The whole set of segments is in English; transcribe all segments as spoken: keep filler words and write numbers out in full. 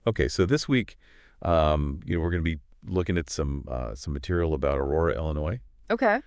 Okay, so this week, um, you know, we're going to be looking at some uh, some material about Aurora, Illinois. Okay.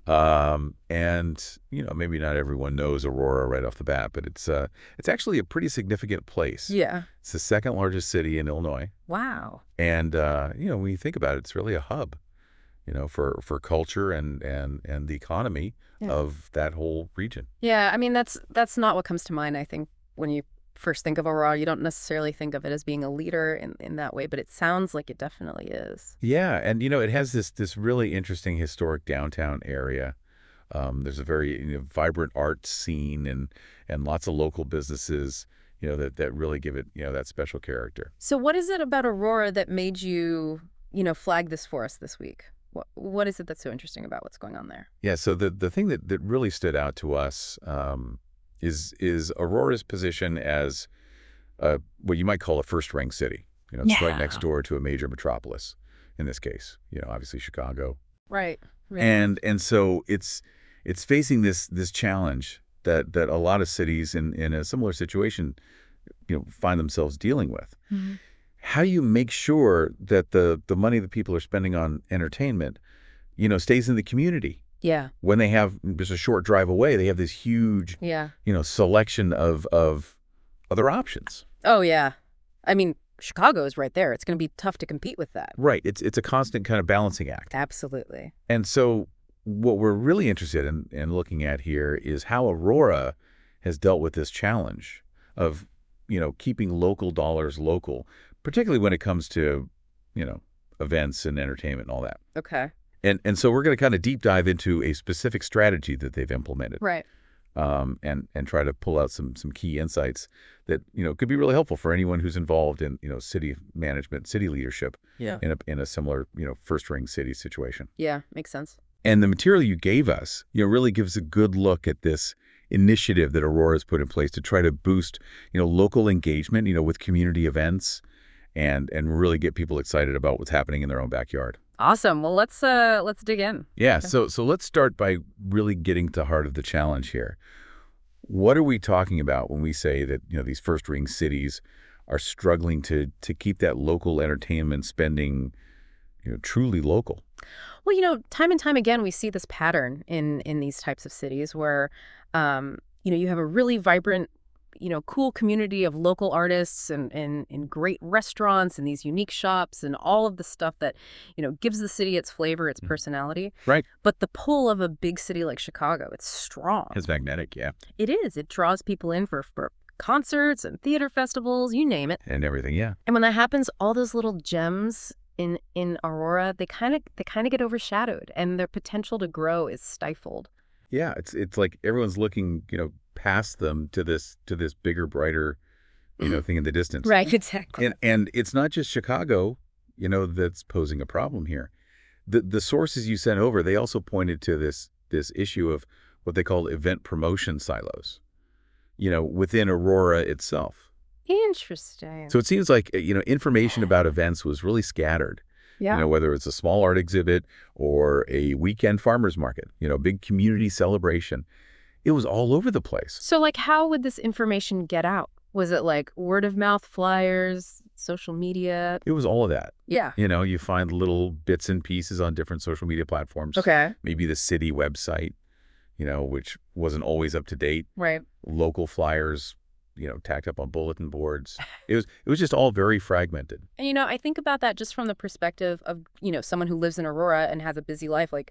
Um, and you know, maybe not everyone knows Aurora right off the bat, but it's uh, it's actually a pretty significant place. Yeah. It's the second largest city in Illinois, Wow. and uh, you know, when you think about it, it's really a hub, you know, for for culture and and and the economy Yeah. of that whole region. Yeah, I mean that's that's not what comes to mind, I think, when you first think of Aurora. You don't necessarily think of it as being a leader in, in that way, but it sounds like it definitely is. Yeah, and you know, it has this this really interesting historic downtown area. Um, there's a very you know, vibrant art scene and and lots of local businesses, you know, that that really give it you know that special character. So what is it about Aurora that made you, you know, flag this for us this week? What what is it that's so interesting about what's going on there? Yeah, so the the thing that that really stood out to us um, is is Aurora's position as uh, what you might call a first-rank city. You know, it's right next Yeah. door to a major metropolis. In this case, you know, obviously Chicago, Right. Right. and and so it's it's facing this this challenge that that a lot of cities in in a similar situation, you know, find themselves dealing with. Mhm. How do you make sure that the the money that people are spending on entertainment, you know, stays in the community? Yeah. When they have just a short drive away, they have this huge, Yeah. you know, selection of of other options. Oh yeah. I mean, Chicago is right there. It's going to be tough to compete with that. Right. It's it's a constant kind of balancing act. Absolutely. And so what we're really interested in, in looking at here is how Aurora has dealt with this challenge of, you know, keeping local dollars local, particularly when it comes to, you know, events and entertainment and all that. Okay. And and so we're going to kind of deep dive into a specific strategy that they've implemented, Right. um, and and try to pull out some some key insights that you know could be really helpful for anyone who's involved in you know city management, city leadership Yeah. in a in a similar you know first ring city situation. Yeah, makes sense. And the material you gave us, you know, really gives a good look at this initiative that Aurora's put in place to try to boost, you know, local engagement, you know, with community events and and really get people excited about what's happening in their own backyard. Awesome. Well, let's uh let's dig in. Yeah, Yeah. so so let's start by really getting to the heart of the challenge here. What are we talking about when we say that, you know, these first ring cities are struggling to to keep that local entertainment spending, you know, truly local? Well, you know, time and time again, we see this pattern in in these types of cities where, um, you know, you have a really vibrant, you know, cool community of local artists and and and great restaurants and these unique shops and all of the stuff that, you know, gives the city its flavor, its Mhm. personality. Right. But the pull of a big city like Chicago, it's strong. It's magnetic, yeah. It is. It draws people in for for concerts and theater festivals, you name it. And everything, yeah. And when that happens, all those little gems in in Aurora, they kind of they kind of get overshadowed, and their potential to grow is stifled. Yeah, it's it's like everyone's looking, you know, past them to this to this bigger, brighter, you know, thing in the distance. Right, exactly. And and it's not just Chicago, you know, that's posing a problem here. The the sources you sent over, they also pointed to this this issue of what they call event promotion silos, you know, within Aurora itself. Interesting. So it seems like, uh, you know, information about events was really scattered, you Yeah. know, whether it's a small art exhibit or a weekend farmer's market, you know, big community celebration. It was all over the place. So, like, how would this information get out? Was it like word of mouth flyers, social media? It was all of that. Yeah. You know, you find little bits and pieces on different social media platforms. Okay. Maybe the city website, you know, which wasn't always up to date. Right. Local flyers, you know, tacked up on bulletin boards. It was it was just all very fragmented. And you know, I think about that just from the perspective of, you know, someone who lives in Aurora and has a busy life. Like,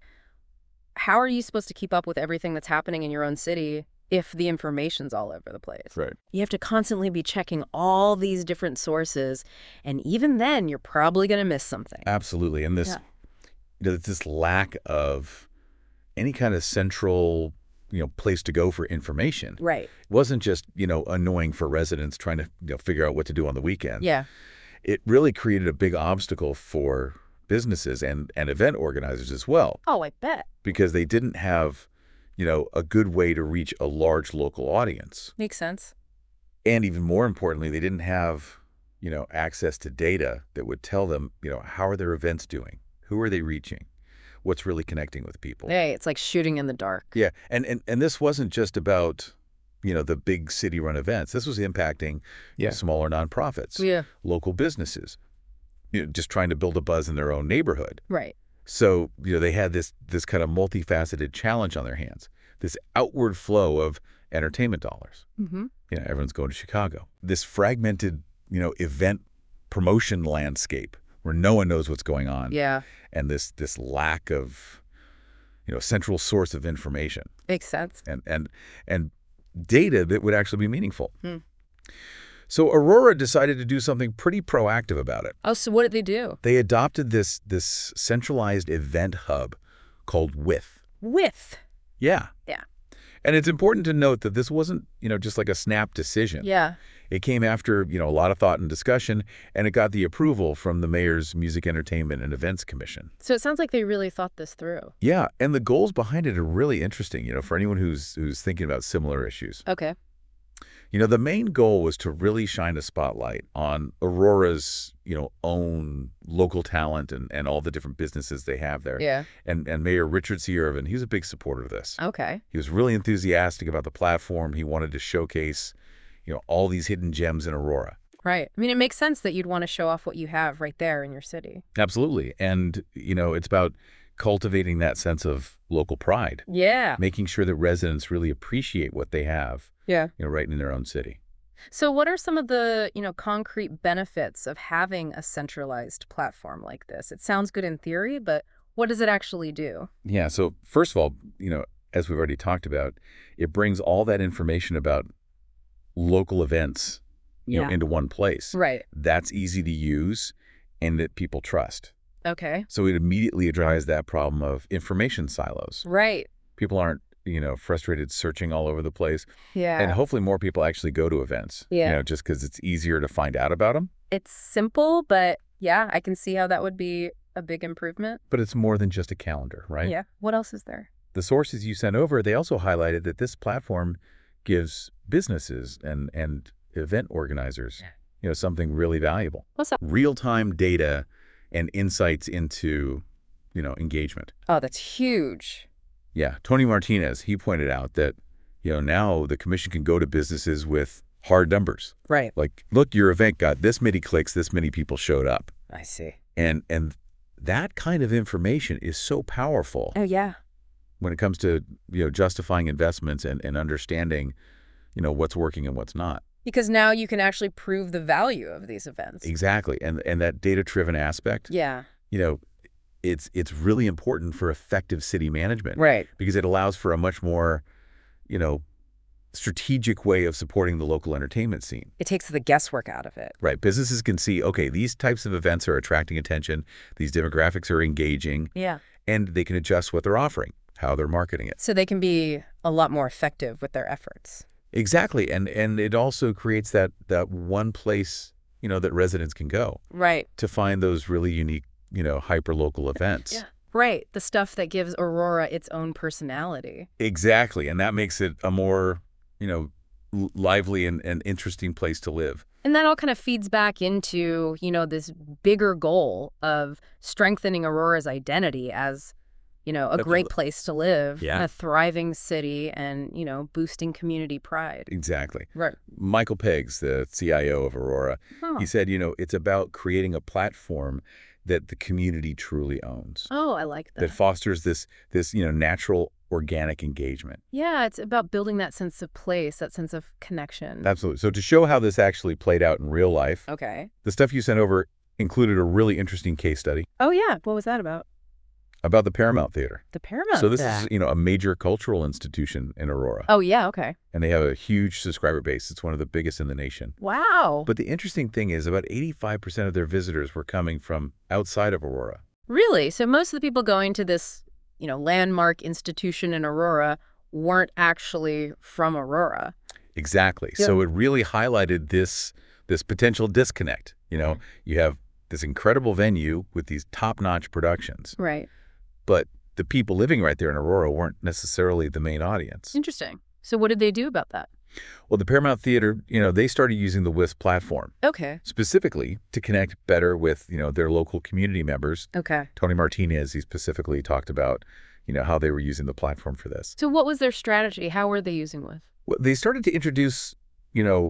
how are you supposed to keep up with everything that's happening in your own city if the information's all over the place? Right. You have to constantly be checking all these different sources, and even then, you're probably going to miss something. Absolutely. And this Yeah. you know, this lack of any kind of central, you know, place to go for information. Right. It wasn't just, you know, annoying for residents trying to, you know, figure out what to do on the weekend. Yeah. It really created a big obstacle for businesses and, and event organizers as well, Oh, I bet. because they didn't have, you know, a good way to reach a large local audience. Makes sense. And even more importantly, they didn't have, you know, access to data that would tell them, you know, how are their events doing? Who are they reaching? What's really connecting with people? Hey, it's like shooting in the dark. Yeah. And, and, and this wasn't just about, you know, the big city-run events. This was impacting Yeah. smaller nonprofits, Yeah. local businesses, you know, just trying to build a buzz in their own neighborhood. Right. So, you know, they had this this kind of multifaceted challenge on their hands, this outward flow of entertainment dollars. Mm-hmm. You know, everyone's going to Chicago. This fragmented, you know, event promotion landscape where no one knows what's going on. Yeah. And this this lack of, you know, central source of information Makes sense. and and and data that would actually be meaningful. Hmm. So Aurora decided to do something pretty proactive about it. Oh, so what did they do? They adopted this this centralized event hub called With. With. Yeah. Yeah. And it's important to note that this wasn't, you know, just like a snap decision. Yeah. It came after, you know, a lot of thought and discussion, and it got the approval from the mayor's Music, Entertainment, and Events Commission. So it sounds like they really thought this through. Yeah, and the goals behind it are really interesting, you know, for anyone who's who's thinking about similar issues. Okay. You know, the main goal was to really shine a spotlight on Aurora's, you know, own local talent and, and all the different businesses they have there. Yeah. And and Mayor Richard C. Irvin, he was a big supporter of this. Okay. He was really enthusiastic about the platform. He wanted to showcase, you know, all these hidden gems in Aurora. Right. I mean, it makes sense that you'd want to show off what you have right there in your city. Absolutely. And, you know, it's about cultivating that sense of local pride, Yeah. making sure that residents really appreciate what they have, Yeah. you know, right in their own city. So what are some of the, you know, concrete benefits of having a centralized platform like this? It sounds good in theory, but what does it actually do? Yeah. So first of all, you know, as we've already talked about, it brings all that information about local events, you know, into one place. Right. That's easy to use and that people trust. Okay. So it immediately addresses that problem of information silos. Right. People aren't, you know, frustrated searching all over the place. Yeah. And hopefully more people actually go to events, Yeah. you know, just because it's easier to find out about them. It's simple, but yeah, I can see how that would be a big improvement. But it's more than just a calendar, right? Yeah. What else is there? The sources you sent over, they also highlighted that this platform gives businesses and, and event organizers, you know, something really valuable. What's up? Real-time data and insights into, you know, engagement. Oh, that's huge. Yeah. Tony Martinez, he pointed out that, you know, now the commission can go to businesses with hard numbers. Right. Like, look, your event got this many clicks, this many people showed up. I see. And and that kind of information is so powerful Oh, yeah. when it comes to, you know, justifying investments and, and understanding, you know, what's working and what's not. Because now you can actually prove the value of these events. Exactly. And and that data-driven aspect, Yeah. you know, it's it's really important for effective city management. Right. Because it allows for a much more, you know, strategic way of supporting the local entertainment scene. It takes the guesswork out of it. Right. Businesses can see, okay, these types of events are attracting attention, these demographics are engaging, Yeah. and they can adjust what they're offering, how they're marketing it. So they can be a lot more effective with their efforts. Exactly. And and it also creates that that one place, you know, that residents can go Right. to find those really unique, you know, hyper-local events. Yeah. Right. The stuff that gives Aurora its own personality. Exactly. And that makes it a more, you know, l- lively and, and interesting place to live. And that all kind of feeds back into, you know, this bigger goal of strengthening Aurora's identity as, you know, a great Absolutely. place to live, Yeah. a thriving city, and, you know, boosting community pride. Exactly. Right. Michael Peggs, the C I O of Aurora, Oh. he said, you know, it's about creating a platform that the community truly owns, Oh, I like that. that fosters this, this, you know, natural, organic engagement. Yeah, it's about building that sense of place, that sense of connection. Absolutely. So to show how this actually played out in real life, Okay. the stuff you sent over included a really interesting case study Oh, yeah. What was that about? about the Paramount Theater. The Paramount. So this Theater. is, you know, a major cultural institution in Aurora, Oh, yeah. Okay. and they have a huge subscriber base. It's one of the biggest in the nation. Wow. But the interesting thing is about eighty-five percent of their visitors were coming from outside of Aurora. Really? So most of the people going to this, you know, landmark institution in Aurora weren't actually from Aurora. Exactly. So it really highlighted this this potential disconnect. You know, you have this incredible venue with these top-notch productions, Right. but the people living right there in Aurora weren't necessarily the main audience. Interesting. So what did they do about that? Well, the Paramount Theater, you know, they started using the WISP platform Okay. specifically to connect better with, you know, their local community members. Okay. Tony Martinez, he specifically talked about, you know, how they were using the platform for this. So what was their strategy? How were they using With? Well, they started to introduce, you know,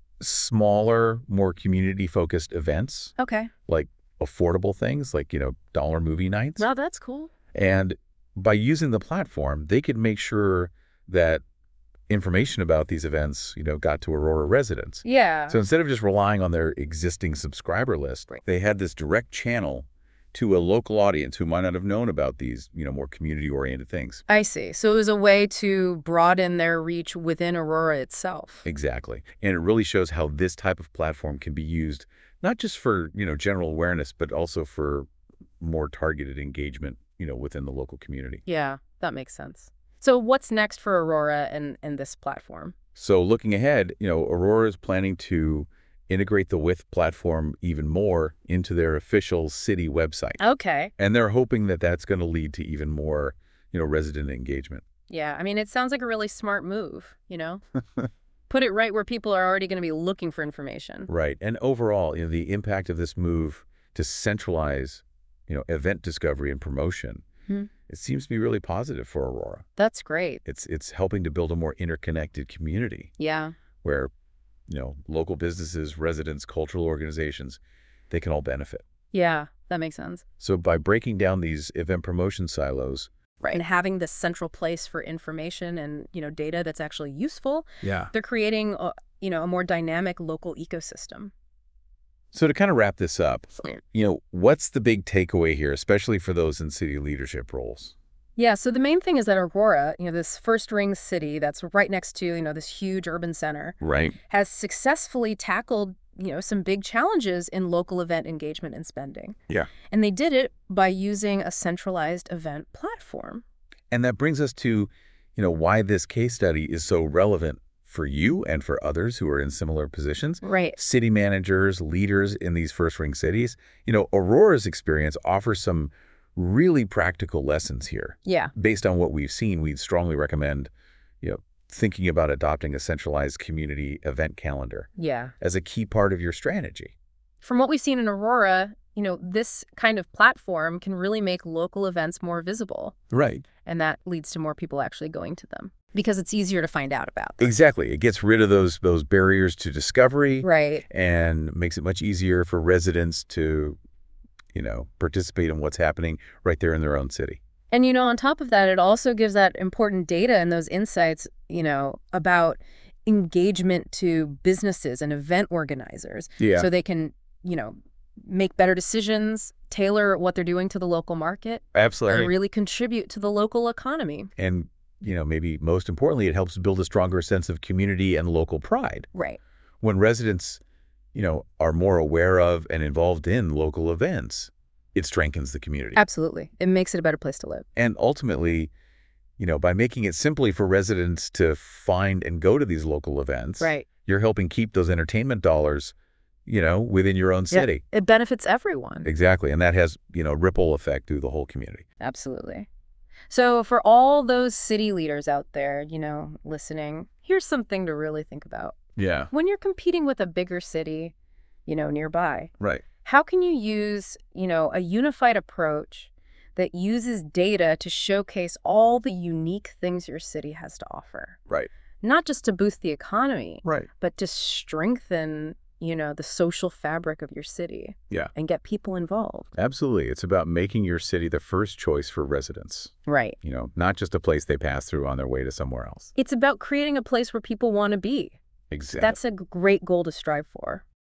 smaller, more community-focused events, Okay. like affordable things like, you know, dollar movie nights. Well, that's cool. And by using the platform, they could make sure that information about these events, you know, got to Aurora residents. Yeah. So instead of just relying on their existing subscriber list, Right. they had this direct channel to a local audience who might not have known about these, you know, more community-oriented things. I see. So it was a way to broaden their reach within Aurora itself. Exactly. And it really shows how this type of platform can be used not just for, you know, general awareness, but also for more targeted engagement, you know, within the local community. Yeah, that makes sense. So what's next for Aurora and, and this platform? So looking ahead, you know, Aurora is planning to integrate the With platform even more into their official city website. Okay. And they're hoping that that's going to lead to even more, you know, resident engagement. Yeah, I mean, it sounds like a really smart move, you know? Put it right where people are already going to be looking for information. Right. And overall, you know, the impact of this move to centralize, you know, event discovery and promotion, Hmm. it seems to be really positive for Aurora. That's great. It's it's helping to build a more interconnected community Yeah. where, you know, local businesses, residents, cultural organizations, they can all benefit. Yeah, that makes sense. So by breaking down these event promotion silos, Right. And having this central place for information and, you know, data that's actually useful, yeah. they're creating, a, you know, a more dynamic local ecosystem. So to kind of wrap this up, you know, what's the big takeaway here, especially for those in city leadership roles? Yeah, so the main thing is that Aurora, you know, this first ring city that's right next to, you know, this huge urban center, Right. has successfully tackled, you know, some big challenges in local event engagement and spending. Yeah. And they did it by using a centralized event platform. And that brings us to, you know, why this case study is so relevant for you and for others who are in similar positions. Right. City managers, leaders in these first ring cities. You know, Aurora's experience offers some really practical lessons here. Yeah. Based on what we've seen, we'd strongly recommend, you know, thinking about adopting a centralized community event calendar Yeah. as a key part of your strategy. From what we've seen in Aurora, you know, this kind of platform can really make local events more visible. Right. And that leads to more people actually going to them because it's easier to find out about them. Exactly. It gets rid of those those barriers to discovery. Right. And makes it much easier for residents to, you know, participate in what's happening right there in their own city. And, you know, on top of that, it also gives that important data and those insights, you know, about engagement to businesses and event organizers. Yeah. So they can, you know, make better decisions, tailor what they're doing to the local market, Absolutely. and really contribute to the local economy. And, you know, maybe most importantly, it helps build a stronger sense of community and local pride. Right. When residents, you know, are more aware of and involved in local events, it strengthens the community. Absolutely. It makes it a better place to live. And ultimately, you know, by making it simply for residents to find and go to these local events, Right. you're helping keep those entertainment dollars, you know, within your own city. Yeah, it benefits everyone. Exactly. And that has, you know, ripple effect through the whole community. Absolutely. So for all those city leaders out there, you know, listening, here's something to really think about. Yeah. When you're competing with a bigger city, you know, nearby, Right. how can you use, you know, a unified approach that uses data to showcase all the unique things your city has to offer? Right. Not just to boost the economy, Right. but to strengthen, you know, the social fabric of your city. Yeah. And get people involved. Absolutely. It's about making your city the first choice for residents, Right. you know, not just a place they pass through on their way to somewhere else. It's about creating a place where people want to be. Exactly. That's a great goal to strive for.